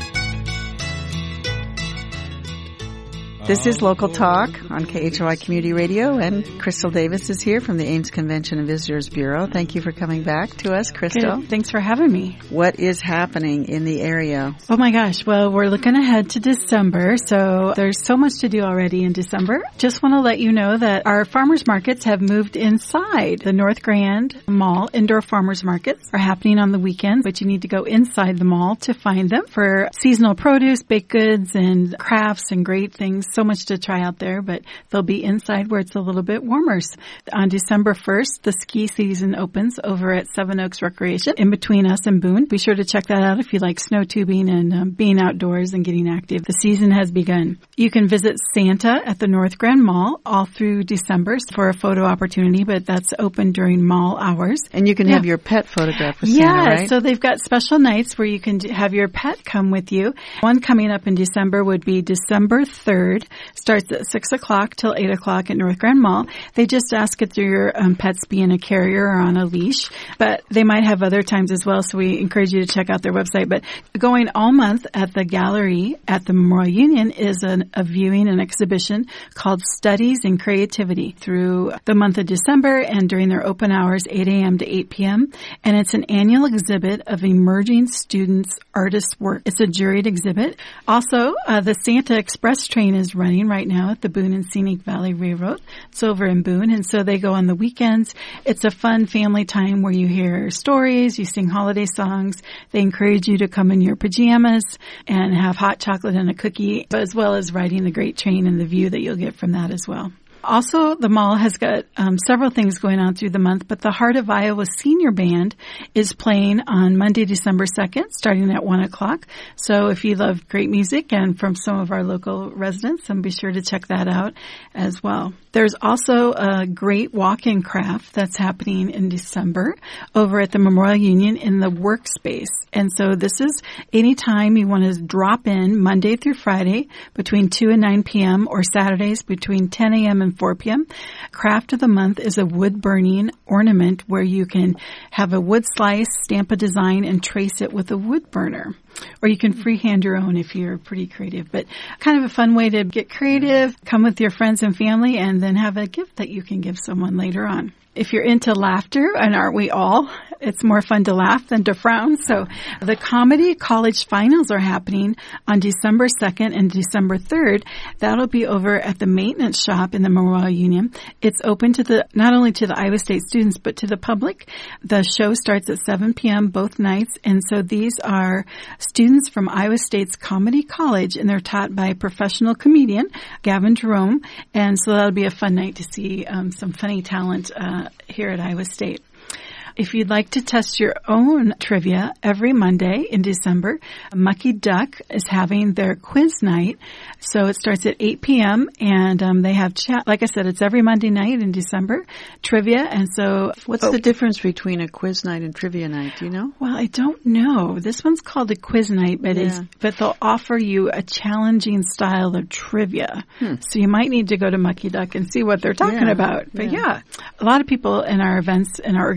This is Local Talk on K H O I Community Radio, and Crystal Davis is here from the Ames Convention and Visitors Bureau. Thank you for coming back to us, Crystal. Good. Thanks for having me. What is happening in the area? Oh my gosh. Well, we're looking ahead to December, so there's so much to do already in December. Just want to let you know that our farmers markets have moved inside. The North Grand Mall indoor farmers markets are happening on the weekends, but you need to go inside the mall to find them for seasonal produce, baked goods, and crafts and great things. So much to try out there, but they'll be inside where it's a little bit warmer. On December first, the ski season opens over at Seven Oaks Recreation in between us and Boone. Be sure to check that out if you like snow tubing and um, being outdoors and getting active. The season has begun. You can visit Santa at the North Grand Mall all through December for a photo opportunity, but that's open during mall hours. And you can yeah. have your pet photographed with yeah, Santa, right? So they've got special nights where you can have your pet come with you. One coming up in December would be December third. Starts at six o'clock till eight o'clock at North Grand Mall. They just ask if your um, pets be in a carrier or on a leash, but they might have other times as well, so we encourage you to check out their website. But going all month at the gallery at the Memorial Union is an, a viewing and exhibition called Studies in Creativity through the month of December and during their open hours, eight a.m. to eight p.m. And it's an annual exhibit of emerging students' artist work. It's a juried exhibit. Also, uh, the Santa Express train is running right now at the Boone and Scenic Valley Railroad. It's over in Boone, and so they go on the weekends. It's a fun family time where you hear stories, you sing holiday songs. They encourage you to come in your pajamas and have hot chocolate and a cookie, as well as riding the great train and the view that you'll get from that as well. Also, the mall has got um, several things going on through the month, but the Heart of Iowa Senior Band is playing on Monday, December second, starting at one o'clock. So if you love great music and from some of our local residents, then be sure to check that out as well. There's also a great walk-in craft that's happening in December over at the Memorial Union in the workspace. And so this is anytime you want to drop in Monday through Friday between two and nine p.m. or Saturdays between ten a.m. and four p.m. Craft of the month is a wood burning ornament where you can have a wood slice, stamp a design, and trace it with a wood burner. Or you can freehand your own if you're pretty creative. But kind of a fun way to get creative, come with your friends and family, and then have a gift that you can give someone later on. If you're into laughter, and aren't we all, it's more fun to laugh than to frown. So the Comedy College Finals are happening on December second and December third. That'll be over at the maintenance shop in the Memorial Union. It's open to the, not only to the Iowa State students, but to the public. The show starts at seven p.m. both nights. And so these are students from Iowa State's Comedy College, and they're taught by a professional comedian, Gavin Jerome. And so that'll be a fun night to see um, some funny talent uh, here at Iowa State. If you'd like to test your own trivia, every Monday in December, Mucky Duck is having their quiz night. So it starts at eight p.m. and um, they have chat. Like I said, it's every Monday night in December, trivia. And so what's oh. the difference between a quiz night and trivia night? Do you know? Well, I don't know. This one's called a quiz night, but, yeah. it's, but they'll offer you a challenging style of trivia. Hmm. So you might need to go to Mucky Duck and see what they're talking yeah. about. But yeah. yeah, a lot of people in our events and our organizations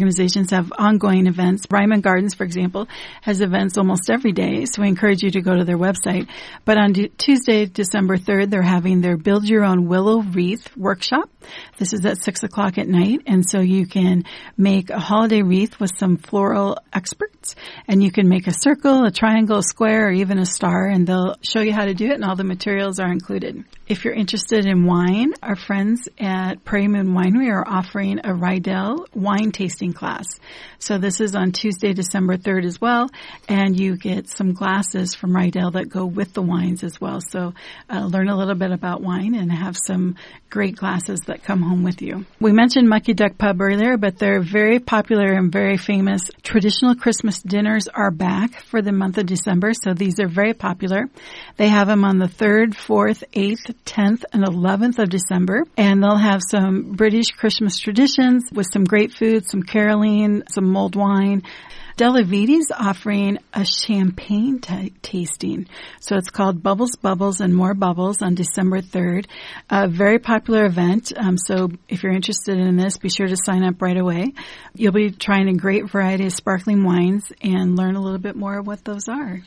gardens have ongoing events. Ryman Gardens, for example, has events almost every day, so we encourage you to go to their website. But on D- Tuesday, December third, they're having their Build Your Own Willow Wreath workshop. This is at six o'clock at night, and so you can make a holiday wreath with some floral experts, and you can make a circle, a triangle, a square, or even a star, and they'll show you how to do it, and all the materials are included. If you're interested in wine, our friends at Prairie Moon Winery are offering a Rydell wine tasting class. So this is on Tuesday, December third as well, and you get some glasses from Rydell that go with the wines as well. So uh, learn a little bit about wine and have some great glasses that come home with you. We mentioned Mucky Duck Pub earlier, but their very popular and very famous traditional Christmas dinners are back for the month of December. So these are very popular. They have them on the third, fourth, eighth, tenth, and eleventh of December. And they'll have some British Christmas traditions with some great food, some caroling, some mulled wine. Della Vita's offering a champagne t- tasting. So it's called Bubbles, Bubbles, and More Bubbles on December third. A very popular event. Um, so if you're interested in this, be sure to sign up right away. You'll be trying a great variety of sparkling wines and learn a little bit more of what those are.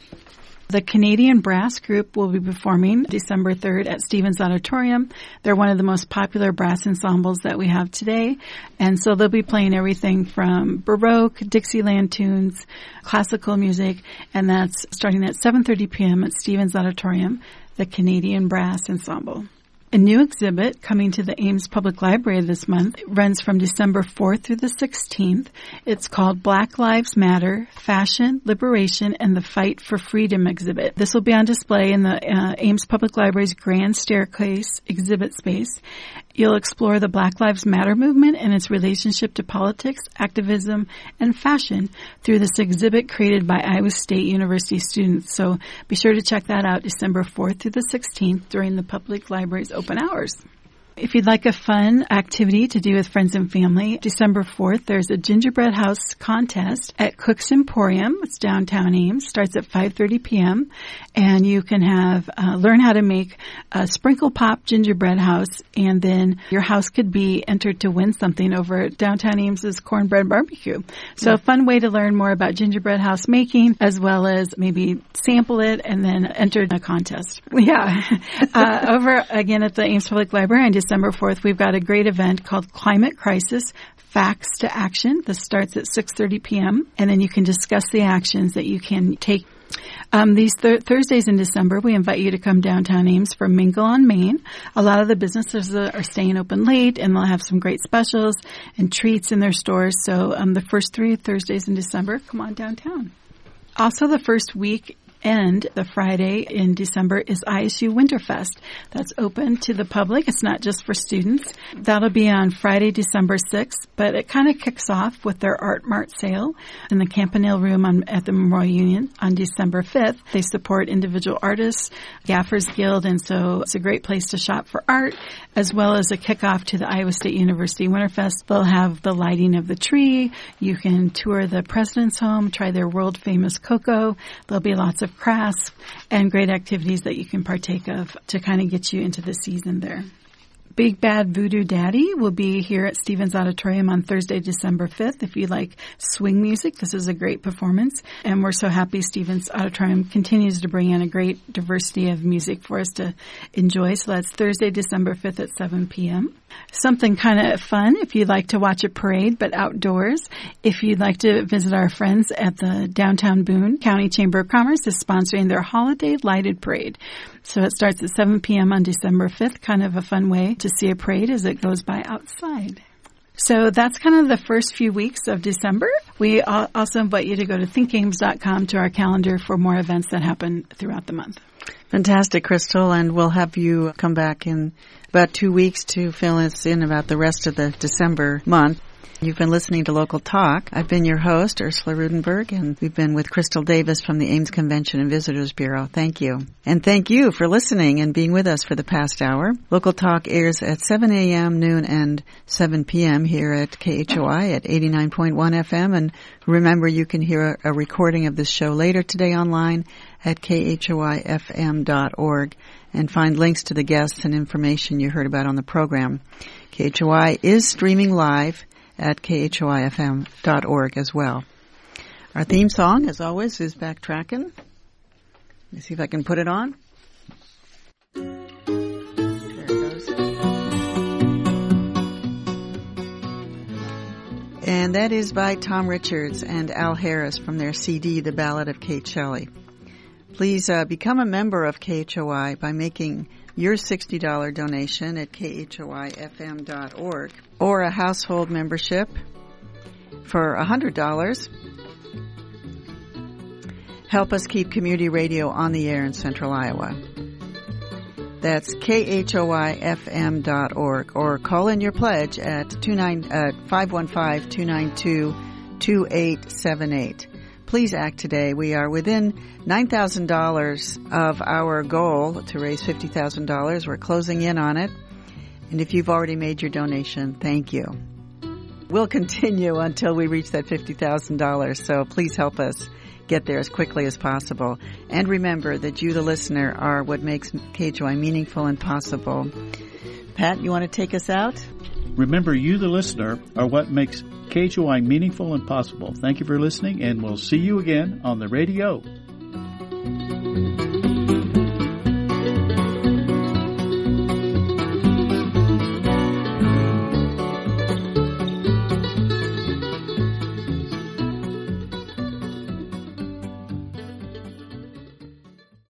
The Canadian Brass Group will be performing December third at Stevens Auditorium. They're one of the most popular brass ensembles that we have today. And so they'll be playing everything from Baroque, Dixieland tunes, classical music, and that's starting at seven thirty p.m. at Stevens Auditorium, the Canadian Brass Ensemble. A new exhibit coming to the Ames Public Library this month runs from December fourth through the sixteenth. It's called Black Lives Matter, Fashion, Liberation, and the Fight for Freedom exhibit. This will be on display in the uh, Ames Public Library's Grand Staircase exhibit space. You'll explore the Black Lives Matter movement and its relationship to politics, activism, and fashion through this exhibit created by Iowa State University students. So be sure to check that out December fourth through the sixteenth during the public library's open hours. If you'd like a fun activity to do with friends and family, December fourth, there's a gingerbread house contest at Cook's Emporium. It's downtown Ames. Starts at five thirty p.m. And you can have uh, learn how to make a sprinkle pop gingerbread house, and then your house could be entered to win something over at downtown Ames's Cornbread Barbecue. So yeah. A fun way to learn more about gingerbread house making, as well as maybe sample it and then enter a contest. Yeah. uh, over again at the Ames Public Library on December fourth, we've got a great event called Climate Crisis Facts to Action. This starts at six thirty p.m. and then you can discuss the actions that you can take. Um, these th- Thursdays in December, we invite you to come downtown Ames for Mingle on Main. A lot of the businesses uh, are staying open late, and they'll have some great specials and treats in their stores. So um, the first three Thursdays in December, come on downtown. Also, the first week and the Friday in December is I S U Winterfest. That's open to the public. It's not just for students. That'll be on Friday, December sixth, but it kind of kicks off with their Art Mart sale in the Campanile Room on, at the Memorial Union on December fifth. They support individual artists, Gaffers Guild, and so it's a great place to shop for art, as well as a kickoff to the Iowa State University Winterfest. They'll have the lighting of the tree. You can tour the President's Home, try their world-famous cocoa. There'll be lots of crafts and great activities that you can partake of to kind of get you into the season there. Big Bad Voodoo Daddy will be here at Stevens Auditorium on Thursday, December fifth. If you like swing music, this is a great performance. And we're so happy Stevens Auditorium continues to bring in a great diversity of music for us to enjoy. So that's Thursday, December fifth at seven p.m. Something kind of fun if you'd like to watch a parade, but outdoors. If you'd like to visit our friends at the Downtown Boone County Chamber of Commerce is sponsoring their Holiday Lighted Parade. So it starts at seven p.m. on December fifth, kind of a fun way to see a parade as it goes by outside. So that's kind of the first few weeks of December. We also invite you to go to think ames dot com to our calendar for more events that happen throughout the month. Fantastic, Crystal, and we'll have you come back in about two weeks to fill us in about the rest of the December month. You've been listening to Local Talk. I've been your host, Ursula Rudenberg, and we've been with Crystal Davis from the Ames Convention and Visitors Bureau. Thank you. And thank you for listening and being with us for the past hour. Local Talk airs at seven a.m., noon, and seven p.m. here at K H O I at eighty-nine point one F M. And remember, you can hear a recording of this show later today online at K H O I F M dot org and find links to the guests and information you heard about on the program. K H O I is streaming live at K H O I F M dot org as well. Our theme song, as always, is Backtrackin'. Let me see if I can put it on. There it goes. And that is by Tom Richards and Al Harris from their C D, The Ballad of Kate Shelley. Please uh, become a member of K H O I by making your sixty dollars donation at K H O I F M dot org or a household membership for one hundred dollars. Help us keep community radio on the air in Central Iowa. That's K H O I F M dot org or call in your pledge at five one five, two nine two, two eight seven eight. Please act today. We are within nine thousand dollars of our goal to raise fifty thousand dollars. We're closing in on it. And if you've already made your donation, thank you. We'll continue until we reach that fifty thousand dollars, so please help us get there as quickly as possible. And remember that you, the listener, are what makes K H O I meaningful and possible. Pat, you want to take us out? Remember, you, the listener, are what makes K H O I meaningful and possible. Thank you for listening, and we'll see you again on the radio.